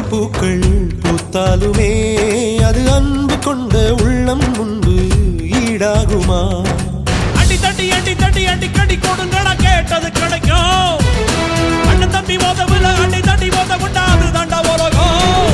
பூக்கள் பூத்தாலுமே அது அன்பு கொண்ட உள்ளம் முன்பு ஈடாகுமா? அடி தட்டி அடி தட்டி அடி கடி கொடுங்கடா கேட்டது கிடைக்கும். அண்ணன் தம்பி மோதவில்லை அடி தட்டி மோத விட்டா அது தாண்டா உலகம்.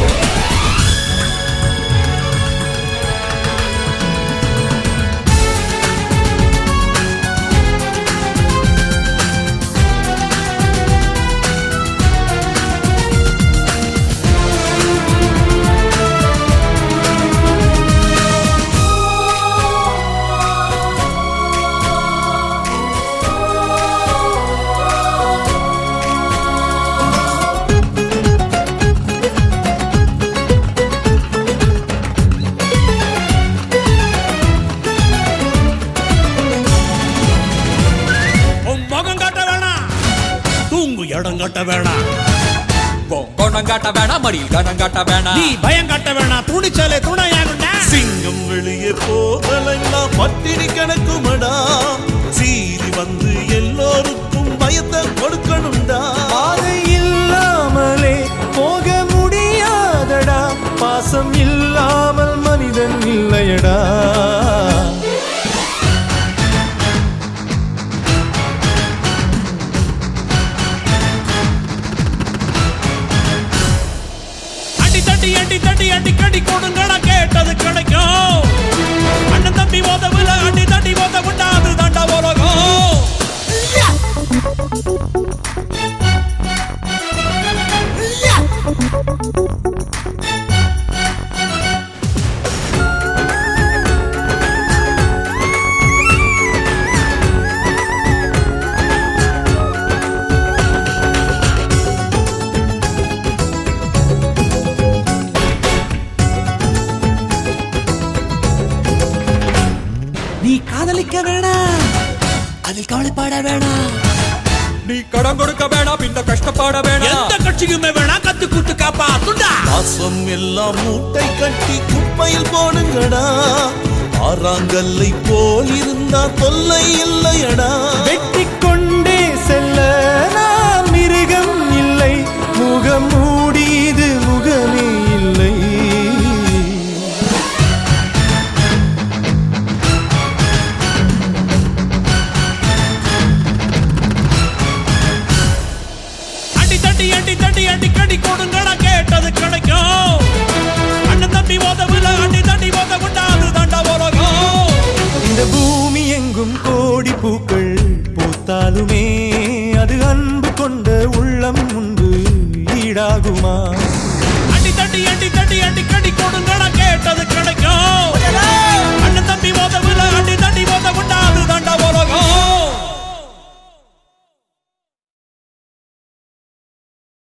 இடம் கட்ட வேணாம், கோணம் காட்ட வேணாம், மடியில் கணம் காட்ட வேணாம், நீ பயம் கட்ட வேணாம், துணிச்சலே துணையாகுண்டா. சிங்கம் வெளியே போகலாம் பட்டினி கணக்குமடா, சீறி வந்து எல்லோருக்கும் பயத்தை கொடுக்கணும்டா. பாதை இல்லாமலே போக முடியாதடா, பாசம் இல்லாமல் மனிதன் இல்லையடா. அடி தட்டி அடி கடி கொடுங்கடா கேட்டது கிடைக்கும். அண்ணன் தம்பி மோதவில்லை அடி தட்டி மோத விட்டா அது தாண்டா உலகம். நீ காதலிக்க வேணாம், அதில் கவலைப்பட வேணாம், நீ கடன் கொடுக்க வேணாம், பின்ன கஷ்டப்பட வேணாம், எந்த கட்சிக்குமே வேணாம், கத்து குத்து காப்பாத்துண்டா. பாசம் எல்லாம் மூட்டை கட்டி குப்பையில் போடுங்கடா, ஆறாங்கல்லை போல் இருந்தா தொல்லை இல்லையடா. வெட்டி கொண்டே செல்ல நாம் மிருகம் இல்லை, முகம் மூடியது முகமே இல்லை. அடி தட்டி அடி கடி கொடுங்கடா கேட்டது கிடைக்கும். அண்ணன் தம்பி மோதவில்லை அடி தட்டி மோத விட்டா அது தாண்டா உலகம். இந்த பூமி எங்கும் கோடி பூக்கள் பூத்தாலுமே அது அன்பு கொண்ட உள்ளம் முன்பு ஈடாகுமா?